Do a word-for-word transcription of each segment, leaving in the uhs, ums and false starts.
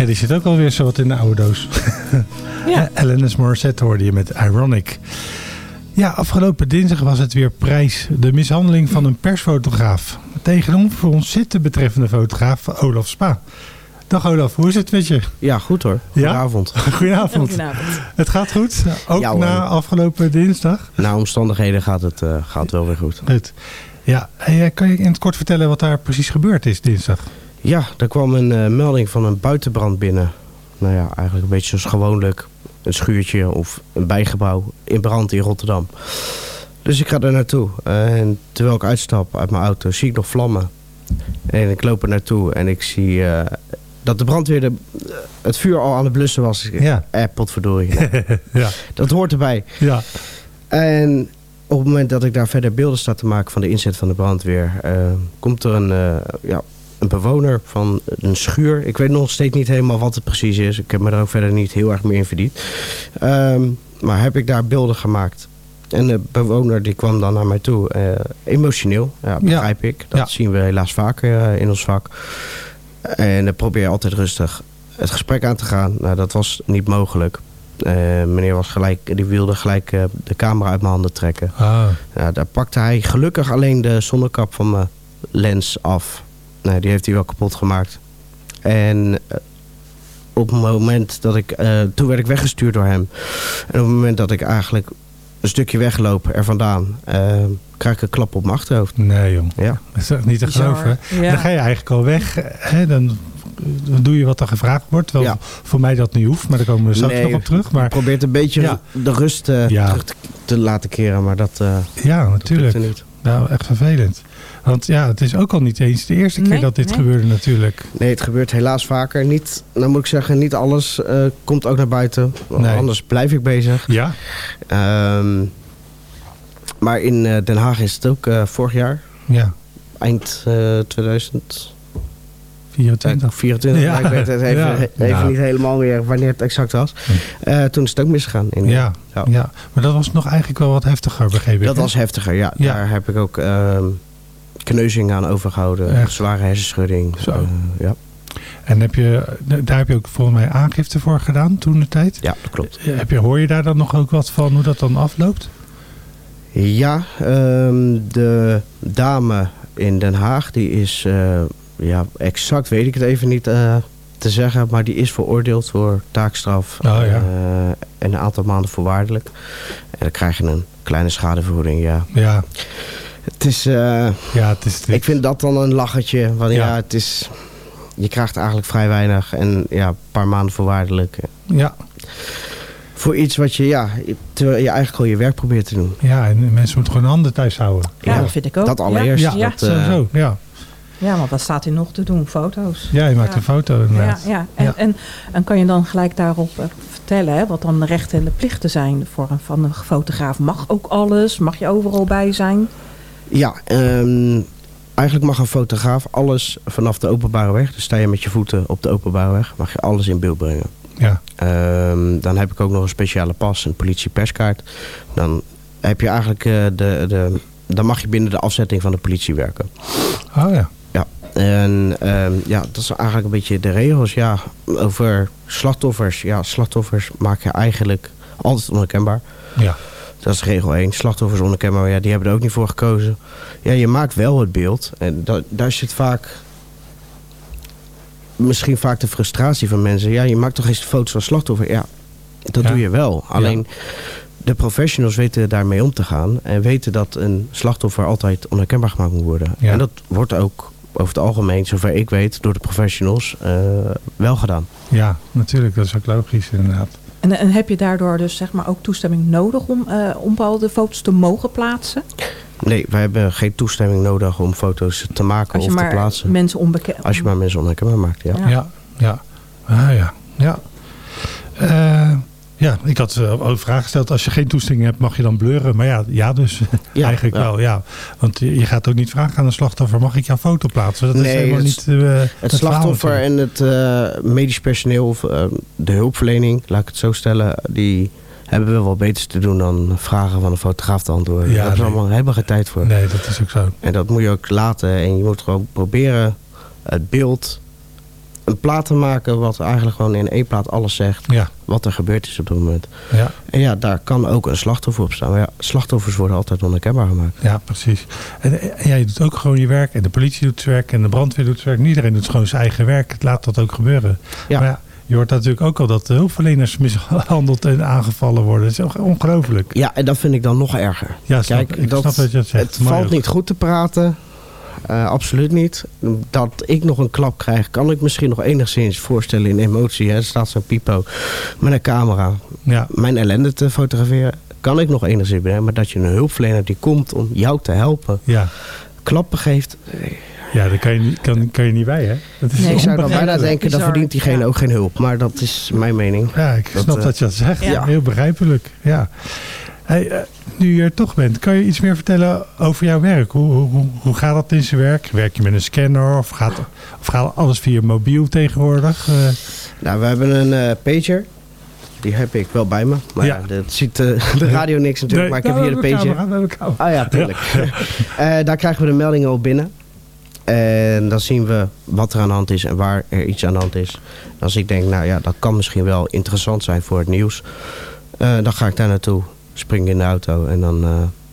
Ja, die zit ook alweer zo wat in de oude doos. Ja. Alanis Morissette hoorde je met Ironic. Ja, afgelopen dinsdag was het weer prijs. De mishandeling van een persfotograaf. Tegenover ons zit de betreffende fotograaf Olaf Spa. Dag Olaf, hoe is het met je? Ja, goed hoor. Goedenavond. Ja? Goedenavond. Goedenavond. Het gaat goed? Ook ja, na afgelopen dinsdag? Na omstandigheden gaat het, uh, gaat wel weer goed. Goed. Ja, hey, kan je in het kort vertellen wat daar precies gebeurd is dinsdag? Ja, er kwam een uh, melding van een buitenbrand binnen. Nou ja, eigenlijk een beetje zoals gewoonlijk. Een schuurtje of een bijgebouw in brand in Rotterdam. Dus ik ga er naartoe. Uh, en terwijl ik uitstap uit mijn auto, zie ik nog vlammen. En ik loop er naartoe en ik zie uh, dat de brandweer de, uh, het vuur al aan het blussen was. Ja. Eh, potverdorie. Nou, ja. Dat hoort erbij. Ja. En op het moment dat ik daar verder beelden sta te maken van de inzet van de brandweer, uh, komt er een, uh, ja, een bewoner van een schuur. Ik weet nog steeds niet helemaal wat het precies is. Ik heb me er ook verder niet heel erg meer in verdiept. Um, maar heb ik daar beelden gemaakt. En de bewoner die kwam dan naar mij toe. Uh, emotioneel, ja, begrijp ja. ik. Dat ja. zien we helaas vaker uh, in ons vak. En dan probeer je altijd rustig het gesprek aan te gaan. Nou, dat was niet mogelijk. Uh, meneer was gelijk, die wilde gelijk uh, de camera uit mijn handen trekken. Ah. Nou, daar pakte hij gelukkig alleen de zonnekap van mijn lens af. Nou, die heeft hij wel kapot gemaakt. En uh, op het moment dat ik... Uh, toen werd ik weggestuurd door hem. En op het moment dat ik eigenlijk een stukje wegloop er vandaan, Uh, krijg ik een klap op mijn achterhoofd. Nee, jong. Ja. Dat is echt niet te geloven. Ja. Dan ga je eigenlijk al weg. Hè? Dan, dan doe je wat er gevraagd wordt. Wel ja. voor mij dat niet hoeft, maar daar komen we straks nee, nog op terug. Maar je probeert een beetje ja. de rust uh, ja. terug te, te laten keren, maar dat uh, ja, natuurlijk. Dat niet. Nou, echt vervelend. Want ja, het is ook al niet eens de eerste keer nee, dat dit nee. gebeurde natuurlijk. Nee, het gebeurt helaas vaker. Niet, nou moet ik zeggen, niet alles uh, komt ook naar buiten. Nee. Anders blijf ik bezig. Ja. Um, maar in uh, Den Haag is het ook uh, vorig jaar. Ja. Eind uh, tweeduizend vierentwintig. vierentwintig, ja. Ik weet het even, ja. even ja. niet helemaal meer wanneer het exact was. Uh, toen is het ook misgegaan. In, ja. Ja. ja, maar dat was nog eigenlijk wel wat heftiger, begreep ik. Dat was heftiger, ja. ja. Daar heb ik ook uh, kneuzing aan overgehouden. Echt? Zware hersenschudding. Zo. Uh, ja. En heb je, daar heb je ook volgens mij aangifte voor gedaan toen de tijd? Ja, dat klopt. Heb je, hoor je daar dan nog ook wat van hoe dat dan afloopt? Ja, um, de dame in Den Haag, die is, uh, ja, exact weet ik het even niet uh, te zeggen, maar die is veroordeeld voor taakstraf oh, ja. uh, en een aantal maanden voorwaardelijk. En dan krijg je een kleine schadevergoeding, ja. Ja. Het is, uh, ja, het is ik vind dat dan een lachertje, want ja, ja het is, je krijgt eigenlijk vrij weinig en ja, een paar maanden voorwaardelijk. Ja. Voor iets wat je, ja, terwijl je eigenlijk al je werk probeert te doen. Ja, en mensen moeten gewoon handen thuis houden. Ja, ja, dat vind ik ook. Dat allereerst. Ja, ja. Dat, uh, sowieso, ja. Ja, want wat staat er nog te doen? Foto's. Ja, je maakt ja. een foto inderdaad. Ja, ja. En, ja. En, en kan je dan gelijk daarop uh, vertellen hè, wat dan de rechten en de plichten zijn voor een, van een fotograaf? Mag ook alles? Mag je overal bij zijn? Ja, um, eigenlijk mag een fotograaf alles vanaf de openbare weg. Dus sta je met je voeten op de openbare weg, mag je alles in beeld brengen. Ja. Um, dan heb ik ook nog een speciale pas, een politieperskaart. Dan heb je eigenlijk uh, de, de, dan mag je binnen de afzetting van de politie werken. Oh ja. Ja. En um, ja, dat is eigenlijk een beetje de regels. Ja, over slachtoffers. Ja, slachtoffers maak je eigenlijk altijd onherkenbaar. Ja. Dat is regel één. Slachtoffers onherkenbaar. Ja, die hebben er ook niet voor gekozen. Ja, je maakt wel het beeld. En da, daar zit vaak misschien vaak de frustratie van mensen. Ja, je maakt toch eens foto's van slachtoffer. Ja, dat ja. doe je wel. Alleen ja. de professionals weten daarmee om te gaan. En weten dat een slachtoffer altijd onherkenbaar gemaakt moet worden. Ja. En dat wordt ook over het algemeen, zover ik weet, door de professionals uh, wel gedaan. Ja, natuurlijk. Dat is ook logisch inderdaad. En, en heb je daardoor dus zeg maar ook toestemming nodig om, uh, om bepaalde foto's te mogen plaatsen? Nee, wij hebben geen toestemming nodig om foto's te maken of te plaatsen. Mensen onbekend. Als je maar mensen onherkenbaar maakt, ja. Ja, ja. ja. Ah, ja. ja. Uh, ja, ik had uh, ook vragen gesteld. Als je geen toestemming hebt, mag je dan blurren? Maar ja, ja dus ja, eigenlijk ja. wel, ja. Want je gaat ook niet vragen aan een slachtoffer, mag ik jouw foto plaatsen? Dat nee, is helemaal het, niet uh, het, het slachtoffer en het uh, medisch personeel of uh, de hulpverlening, laat ik het zo stellen, die hebben we wel beters te doen dan vragen van een fotograaf te antwoorden. Ja, daar hebben we allemaal helemaal geen tijd voor. Nee, dat is ook zo. En dat moet je ook laten. En je moet gewoon proberen het beeld een plaat te maken wat eigenlijk gewoon in één plaat alles zegt. Ja. Wat er gebeurd is op dat moment. Ja. En ja, daar kan ook een slachtoffer op staan. Maar ja, slachtoffers worden altijd onherkenbaar gemaakt. Ja, precies. En, en jij doet ook gewoon je werk. En de politie doet zijn werk. En de brandweer doet zijn werk. Iedereen doet gewoon zijn eigen werk. Laat dat ook gebeuren. Ja. Maar ja, je hoort natuurlijk ook al dat de hulpverleners mishandeld en aangevallen worden. Dat is ongelooflijk. Ja, en dat vind ik dan nog erger. Ja, snap, Kijk, ik dat, snap dat je dat zegt. het valt niet goed te praten. Uh, absoluut niet. Dat ik nog een klap krijg, kan ik misschien nog enigszins voorstellen in emotie. Hè. Er staat zo'n pipo met een camera. Ja. Mijn ellende te fotograferen, kan ik nog enigszins bedenken. Maar dat je een hulpverlener die komt om jou te helpen, Ja. klappen geeft. Ja, daar kan je niet, kan, kan je niet bij, hè? Dat is Nee, ik zou dan bijna onbegrijpelijk. denken, dan Bizar. verdient diegene Ja. ook geen hulp. Maar dat is mijn mening. Ja, ik Dat, snap uh, dat je dat zegt. ja. Heel begrijpelijk. Ja. Hey, uh, nu je er toch bent, kan je iets meer vertellen over jouw werk? Hoe, hoe, hoe gaat dat in zijn werk? Werk je met een scanner of gaat, of gaat alles via mobiel tegenwoordig? Uh, Nou, we hebben een uh, pager. Die heb ik wel bij me. Maar ja, Ja. dat ziet uh, de radio niks natuurlijk. Maar ik heb Nou, hier de we hebben pager. camera, we hebben camera. Ah ja, tuurlijk. Uh, daar krijgen we de meldingen op binnen. En dan zien we wat er aan de hand is en waar er iets aan de hand is. En als ik denk, nou ja, dat kan misschien wel interessant zijn voor het nieuws. Uh, dan ga ik daar naartoe, spring in de auto en dan uh,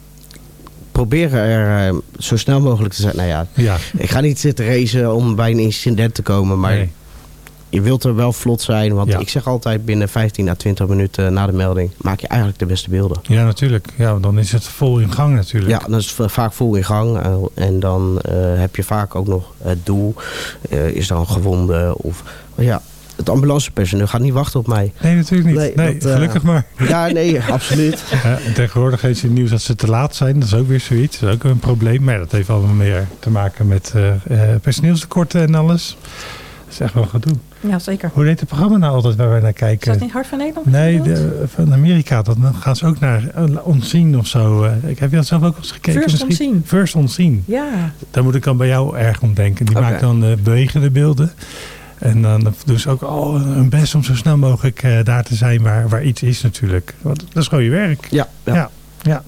proberen er uh, zo snel mogelijk te zijn. Nou ja, Ja, ik ga niet zitten racen om bij een incident te komen, maar nee. je wilt er wel vlot zijn. Want Ja. ik zeg altijd binnen vijftien à twintig minuten na de melding maak je eigenlijk de beste beelden. Ja, natuurlijk. Ja, dan is het vol in gang natuurlijk. Ja, dat is v- vaak vol in gang. Uh, en dan uh, heb je vaak ook nog het doel. Uh, is er een gewonde? Of ja, het ambulancepersoneel gaat niet wachten op mij. Nee, natuurlijk niet. Nee, Nee, dat, uh, gelukkig maar. Ja, nee, absoluut. Ja, en tegenwoordig is het nieuws dat ze te laat zijn. Dat is ook weer zoiets. Dat is ook een probleem. Maar ja, dat heeft allemaal meer te maken met uh, uh, personeelstekorten en alles. Dat is echt wel gedoe. Ja, zeker. Hoe heet het programma nou altijd waar wij naar Is kijken? dat niet Hart van Nederland? Nee, de, van Amerika. Dat, dan gaan ze ook naar uh, Onzien of zo. Uh, ik heb je dat zelf ook eens gekeken? First misschien? Unseen. First Onzien. Ja. Daar moet ik dan bij jou erg om denken. Die Okay. maakt dan uh, bewegende beelden. En dan doen ze ook al hun best om zo snel mogelijk uh, daar te zijn waar, waar iets is natuurlijk. Want dat is gewoon je werk. Ja, ja. Ja. Ja,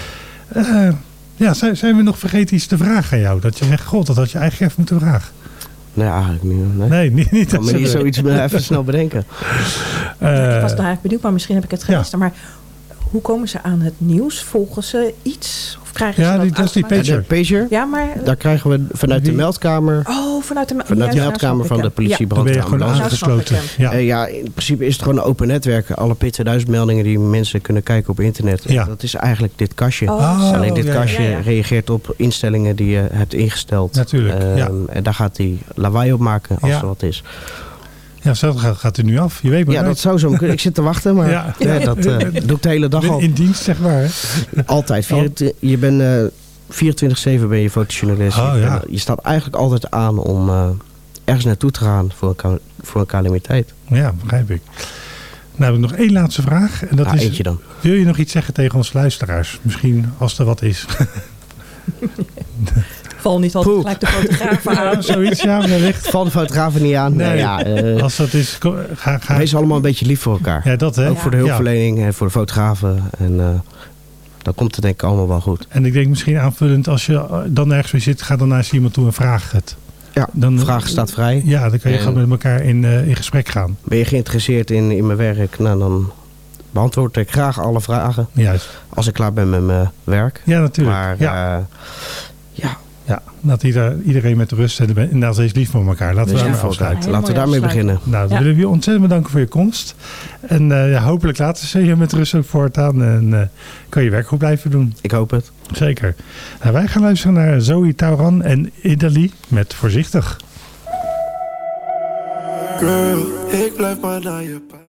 uh, ja zijn, zijn we nog vergeten iets te vragen aan jou? Dat je zegt, god, dat had je eigenlijk even moeten vragen. Nee, eigenlijk niet. Nee. Nee, niet, niet Ik kan dat me niet ze- zoiets even snel bedenken. Uh, ik was daar eigenlijk benieuwd, maar misschien heb ik het gelezen. Maar hoe komen ze aan het nieuws? Volgen ze iets? Of krijgen Ja, ze dat die- dat is die automatisch? De pager, Ja, maar... daar krijgen we vanuit de Wie? meldkamer... Oh, vanuit de, Vanuit de ja, meldkamer snap van de ik, politie, ja. dan ben je gewoon brandweer, aangesloten. Ja, snap Ja. Uh, ja, in principe is het gewoon een open netwerk. Alle P tweeduizend meldingen die mensen kunnen kijken op internet. Ja. Dat is eigenlijk dit kastje. Oh, Oh, zo. Alleen dit ja, ja. kastje Ja, ja. reageert op instellingen die je hebt ingesteld. Natuurlijk, Ehm, ja. En daar gaat hij lawaai op maken als Ja. er wat is. Ja, zo gaat, gaat er nu af. Je weet maar Ja, nooit. dat zou zo kunnen. Ik zit te wachten, maar Ja. ja, dat eh, doe ik de hele dag al. In dienst, zeg maar. Hè? Altijd. vierentwintig Je bent eh, vierentwintig zeven ben je fotojournalist. Oh, je, ja. bent- je staat eigenlijk altijd aan om uh, ergens naartoe te gaan voor een, ka- voor een calamiteit. Ja, begrijp ik. Nou heb ik nog één laatste vraag. En dat Nou, is, eentje dan. wil je nog iets zeggen tegen onze luisteraars? Misschien als er wat is. Val niet altijd Poeh. gelijk de fotografen aan. Ja, zoiets, ja, wellicht. Val de fotografen niet aan. Nee. Nee. Ja, uh, Als dat is, ko- ga, ga. wees allemaal een beetje lief voor elkaar. Ja, dat hè. Ook voor de hulpverlening en voor de fotografen. En uh, dan komt het denk ik allemaal wel goed. En ik denk misschien aanvullend, als je uh, dan ergens weer zit, ga dan naar iemand toe en vraag het. Ja, Dan, de vraag staat vrij. Ja, dan kan je En- gewoon met elkaar in, uh, in gesprek gaan. Ben je geïnteresseerd in, in mijn werk? Nou, dan beantwoord ik graag alle vragen. Juist. Als ik klaar ben met mijn werk. Ja, natuurlijk. Maar ja. uh, ja, ja, laat ieder, iedereen met rust en inderdaad eens lief voor elkaar. Laten we wees daarmee lief voor elkaar. afsluiten. Heel Laten we mooi daarmee afsluiten. beginnen. Nou, dan Ja. willen we je ontzettend bedanken voor je komst. En uh, ja, hopelijk laten ze je met rust ook voortaan. En uh, kan je werk goed blijven doen. Ik hoop het. Zeker. Nou, wij gaan luisteren naar Zoe Tauran en Idali met Voorzichtig. Girl, ik blijf maar naar je pa.